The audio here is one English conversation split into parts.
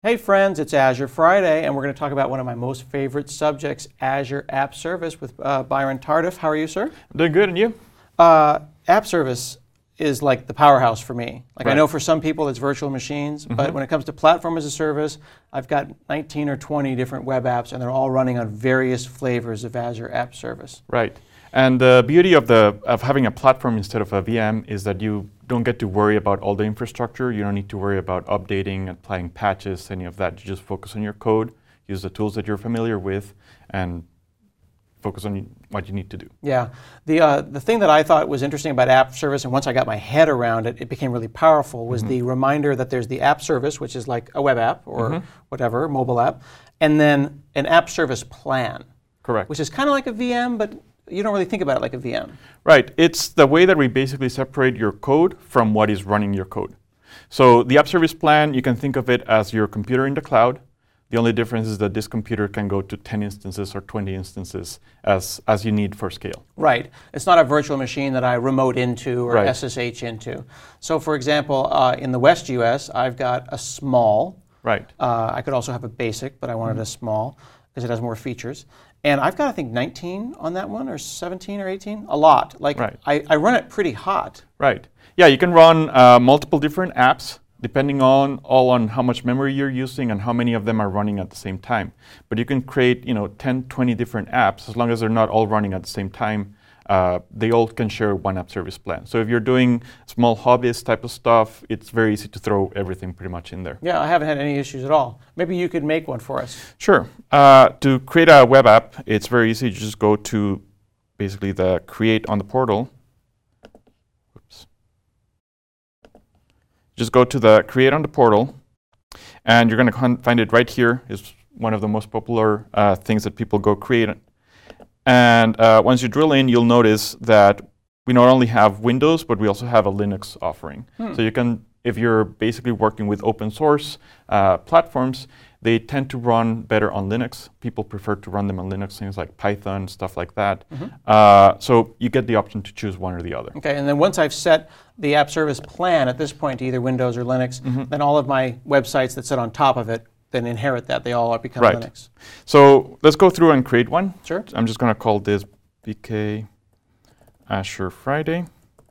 Hey friends, it's Azure Friday, and we're going to talk about one of my most favorite subjects, Azure App Service, with Byron Tardif. How are you, sir? I'm doing good, and you? App Service is like the powerhouse for me. I Right. know for some people it's virtual machines, but when it comes to platform as a service, I've got 19 or 20 different web apps, and they're all running on various flavors of Azure App Service. Right. And the beauty of having a platform instead of a VM is that you don't get to worry about all the infrastructure. You don't need to worry about updating, applying patches, any of that. You just focus on your code, use the tools that you're familiar with, and focus on what you need to do. Yeah, the thing that I thought was interesting about App Service, and once I got my head around it, it became really powerful, was the reminder that there's the App Service, which is like a web app or whatever, mobile app, and then an App Service plan. Correct. Which is kind of like a VM, but you don't really think about it like a VM. Right. It's the way that we basically separate your code from what is running your code. So the App Service plan, you can think of it as your computer in the cloud. The only difference is that this computer can go to 10 instances or 20 instances as you need for scale. Right. It's not a virtual machine that I remote into or Right. SSH into. So for example, in the West US, I've got a small. Right. I could also have a basic, but I wanted a small because it has more features. And I've got, I think, 19 on that one, or 17 or 18, a lot. Like, Right. I run it pretty hot. Right. Yeah, you can run multiple different apps depending on how much memory you're using and how many of them are running at the same time. But you can create 10, 20 different apps as long as they're not all running at the same time. They all can share one app service plan. So if you're doing small hobbyist type of stuff, it's very easy to throw everything pretty much in there. Yeah, I haven't had any issues at all. Maybe you could make one for us. Sure. To create a web app, it's very easy. You just go to basically the create on the portal. Oops. Just go to the create on the portal, and you're going to find it right here. It's one of the most popular things that people go create. And once you drill in, you'll notice that we not only have Windows, but we also have a Linux offering. So you can, if you're basically working with open source platforms, they tend to run better on Linux. People prefer to run them on Linux, things like Python, stuff like that. So you get the option to choose one or the other. Okay, and then once I've set the app service plan at this point to either Windows or Linux, then all of my websites that sit on top of it then inherit that. They all become Right. Linux. So let's go through and create one. Sure. I'm just going to call this BK Azure Friday.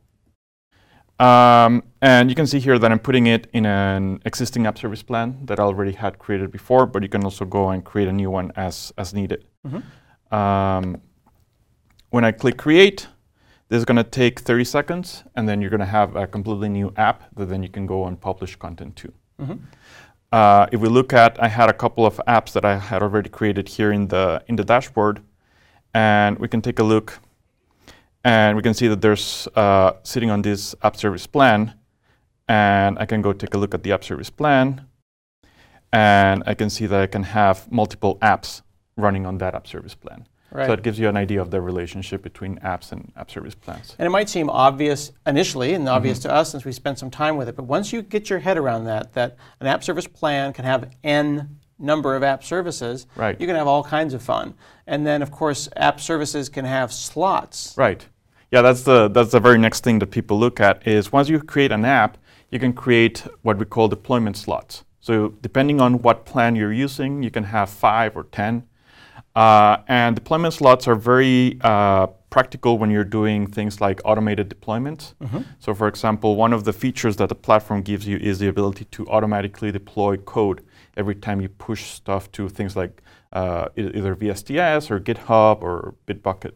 And you can see here that I'm putting it in an existing app service plan that I already had created before, but you can also go and create a new one as needed. When I click create, this is going to take 30 seconds, and then you're going to have a completely new app that then you can go and publish content to. If we look at, I had a couple of apps that I had already created here in the dashboard, and we can take a look, and we can see that there's sitting on this app service plan, and I can go take a look at the app service plan, and I can see that I can have multiple apps running on that app service plan. Right. So it gives you an idea of the relationship between apps and app service plans. And it might seem obvious initially, and obvious to us since we spent some time with it, but once you get your head around that an app service plan can have N number of app services, Right. you can have all kinds of fun. And then, of course, app services can have slots. Right. Yeah, that's the very next thing that people look at is once you create an app, you can create what we call deployment slots. So depending on what plan you're using, you can have 5 or 10. And deployment slots are very practical when you're doing things like automated deployments. So for example, one of the features that the platform gives you is the ability to automatically deploy code every time you push stuff to things like either VSTS or GitHub or Bitbucket.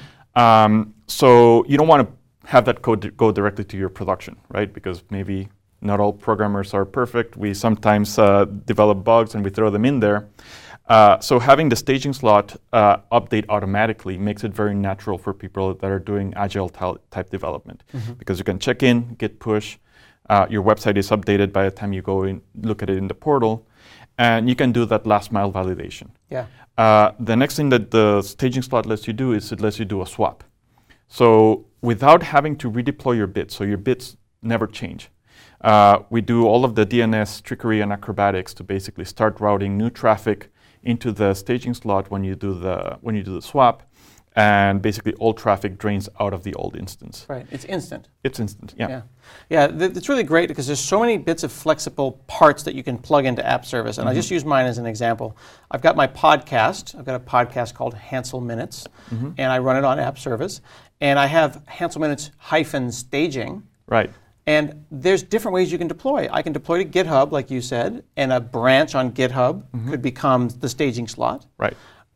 So you don't want to have that code go directly to your production, right? Because maybe not all programmers are perfect. We sometimes develop bugs and we throw them in there. So having the staging slot update automatically makes it very natural for people that are doing agile type development, because you can check in, git push, your website is updated by the time you go and look at it in the portal, and you can do that last mile validation. Yeah. The next thing that the staging slot lets you do is it lets you do a swap. So without having to redeploy your bits, so your bits never change. We do all of the DNS trickery and acrobatics to basically start routing new traffic into the staging slot when you do the swap, and basically all traffic drains out of the old instance. Right. It's instant. It's instant, yeah. It's really great because there's so many bits of flexible parts that you can plug into app service. And I just use mine as an example. I've got my podcast. I've got a podcast called Hansel Minutes, and I run it on app service. And I have Hansel Minutes -staging. Right. And there's different ways you can deploy. I can deploy to GitHub, like you said, and a branch on GitHub could become the staging slot. Right.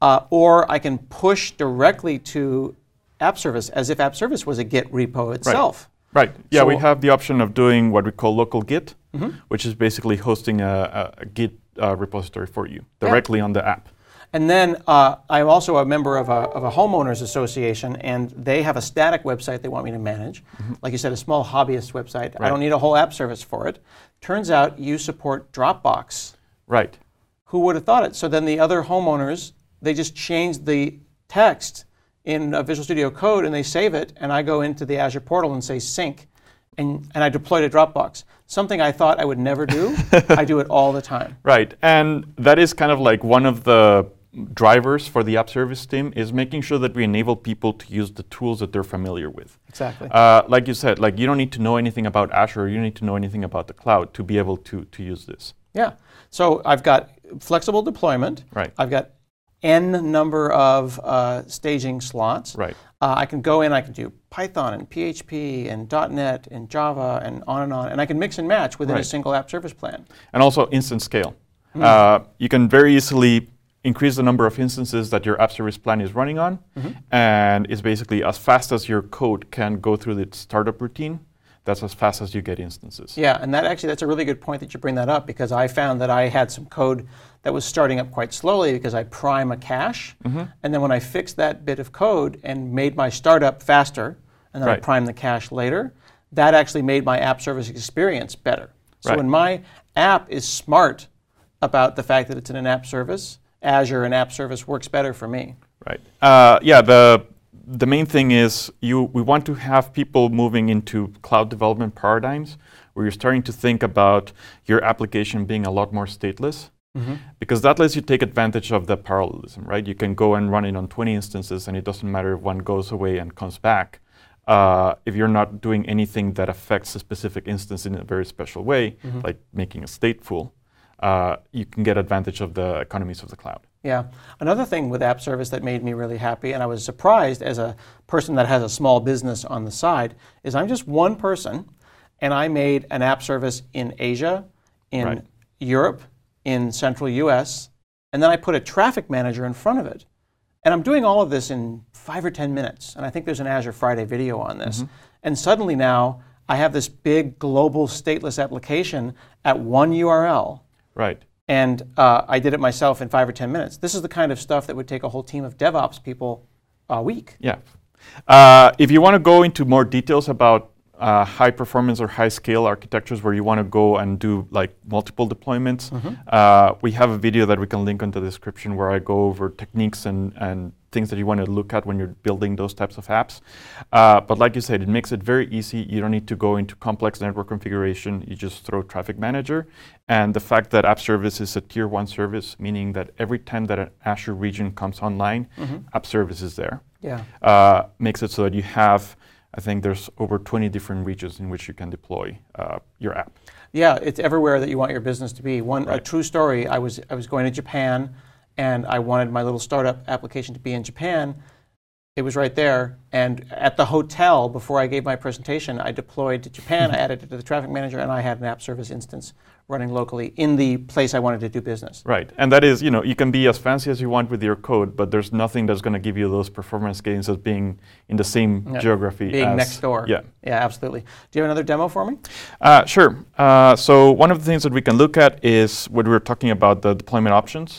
Or I can push directly to app service as if app service was a Git repo itself. Right. Yeah, So we have the option of doing what we call local Git, which is basically hosting a Git repository for you directly on the app. And then I'm also a member of a homeowners association, and they have a static website they want me to manage. Like you said, a small hobbyist website. I don't need a whole app service for it. Turns out you support Dropbox. Right. Who would have thought it? So then the other homeowners, they just change the text in Visual Studio Code and they save it, and I go into the Azure portal and say sync, and I deploy to Dropbox. Something I thought I would never do, I do it all the time. Right, and that is kind of like one of the drivers for the app service team is making sure that we enable people to use the tools that they're familiar with. Exactly. Like you said, like you don't need to know anything about Azure, you don't need to know anything about the cloud to be able to use this. Yeah, so I've got flexible deployment. Right. I've got N number of staging slots. Right. I can go in, I can do Python and PHP and .NET and Java and on, and I can mix and match within a single app service plan. And also instant scale. You can very easily increase the number of instances that your app service plan is running on, and it's basically as fast as your code can go through the startup routine, that's as fast as you get instances. Yeah, and that's a really good point that you bring that up, because I found that I had some code that was starting up quite slowly because I prime a cache, and then when I fixed that bit of code and made my startup faster, and then I primed the cache later, that actually made my app service experience better. So when my app is smart about the fact that it's in an app service, Azure and app service works better for me. Right. The main thing is we want to have people moving into cloud development paradigms where you're starting to think about your application being a lot more stateless, because that lets you take advantage of the parallelism, right? You can go and run it on 20 instances and it doesn't matter if one goes away and comes back. If you're not doing anything that affects a specific instance in a very special way, like making a stateful, you can get advantage of the economies of the cloud. Yeah. Another thing with app service that made me really happy, and I was surprised as a person that has a small business on the side, is I'm just one person, and I made an app service in Asia, in Europe, in Central US, and then I put a traffic manager in front of it. And I'm doing all of this in 5 or 10 minutes, and I think there's an Azure Friday video on this. And suddenly now I have this big global stateless application at one URL. Right. And I did it myself in 5 or 10 minutes. This is the kind of stuff that would take a whole team of DevOps people a week. Yeah. If you want to go into more details about high performance or high scale architectures where you want to go and do like multiple deployments, we have a video that we can link on the description where I go over techniques and things that you want to look at when you're building those types of apps. But like you said, it makes it very easy. You don't need to go into complex network configuration. You just throw Traffic Manager. And the fact that App Service is a tier 1 service, meaning that every time that an Azure region comes online, App Service is there. Yeah. Makes it so that you have, I think there's over 20 different regions in which you can deploy your app. Yeah, it's everywhere that you want your business to be. A true story, I was going to Japan, and I wanted my little startup application to be in Japan. It was right there. And at the hotel, before I gave my presentation, I deployed to Japan, I added it to the Traffic Manager, and I had an app service instance running locally in the place I wanted to do business. Right, and that is, you can be as fancy as you want with your code, but there's nothing that's going to give you those performance gains as being in the same geography. Being next door. Yeah. Yeah, absolutely. Do you have another demo for me? Sure. So one of the things that we can look at is when we're talking about the deployment options.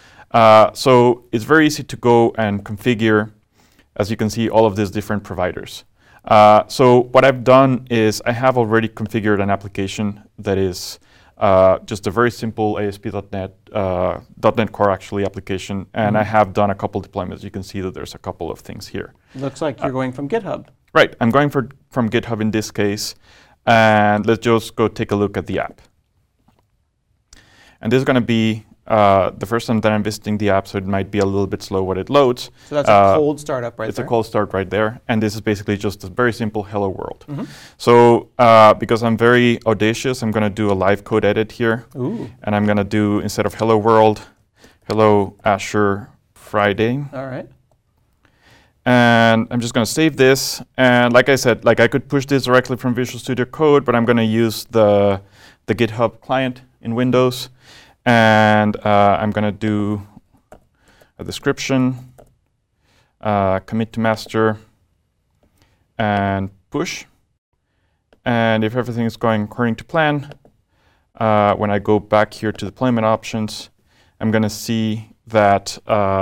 So it's very easy to go and configure, as you can see, all of these different providers. So what I've done is I have already configured an application that is just a very simple ASP.NET, .NET Core actually application, and I have done a couple deployments. You can see that there's a couple of things here. Looks like you're going from GitHub. Right, I'm going from GitHub in this case, and let's just go take a look at the app. And this is going to be the first time that I'm visiting the app, so it might be a little bit slow when it loads. So that's a cold startup right there. It's a cold start right there. And this is basically just a very simple hello world. So because I'm very audacious, I'm going to do a live code edit here. Ooh. And I'm going to do, instead of hello world, hello Azure Friday. All right. And I'm just going to save this. And like I said, like I could push this directly from Visual Studio Code, but I'm going to use the GitHub client in Windows. And I'm going to do a description, commit to master, and push. And if everything is going according to plan, when I go back here to deployment options, I'm going to see that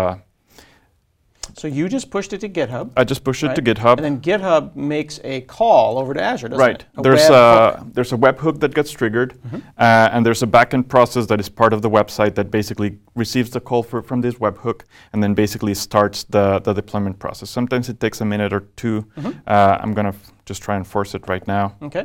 so you just pushed it to GitHub. I just pushed it to GitHub. And then GitHub makes a call over to Azure, doesn't it? There's a webhook that gets triggered, and there's a backend process that is part of the website that basically receives the call from this webhook and then basically starts the deployment process. Sometimes it takes a minute or two. I'm going to just try and force it right now. Okay.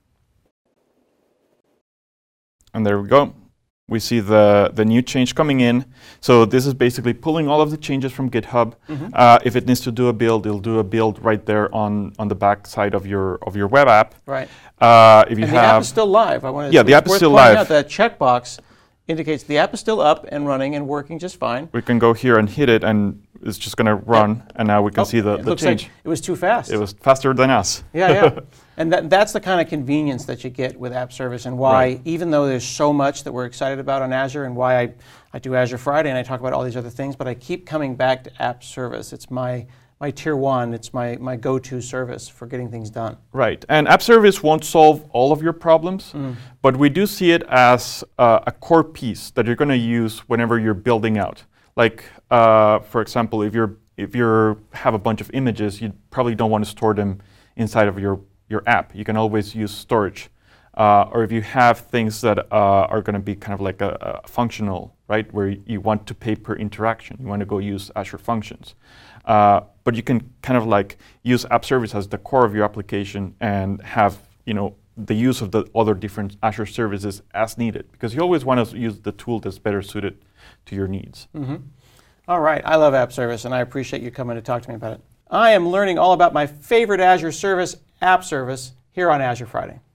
And there we go. We see the new change coming in. So this is basically pulling all of the changes from GitHub. If it needs to do a build, it'll do a build right there on the back side of your web app. Right. If you and the app is still live. The app is still live. Out that checkbox indicates the app is still up and running and working just fine. We can go here and hit it, and it's just going to run. And now we can see the change. Like it was too fast. It was faster than us. Yeah. And that's the kind of convenience that you get with App Service, and why, even though there's so much that we're excited about on Azure, and why I do Azure Friday and I talk about all these other things, but I keep coming back to App Service. It's my tier one. It's my go-to service for getting things done. Right. And App Service won't solve all of your problems, but we do see it as a core piece that you're going to use whenever you're building out. Like, for example, if you have a bunch of images, you probably don't want to store them inside of your app. You can always use storage. Or if you have things that are going to be kind of like a functional, right, where you want to pay per interaction, you want to go use Azure Functions. But you can kind of like use App Service as the core of your application and have, the use of the other different Azure services as needed, because you always want to use the tool that's better suited to your needs. All right. I love App Service, and I appreciate you coming to talk to me about it. I am learning all about my favorite Azure service, App Service, here on Azure Friday.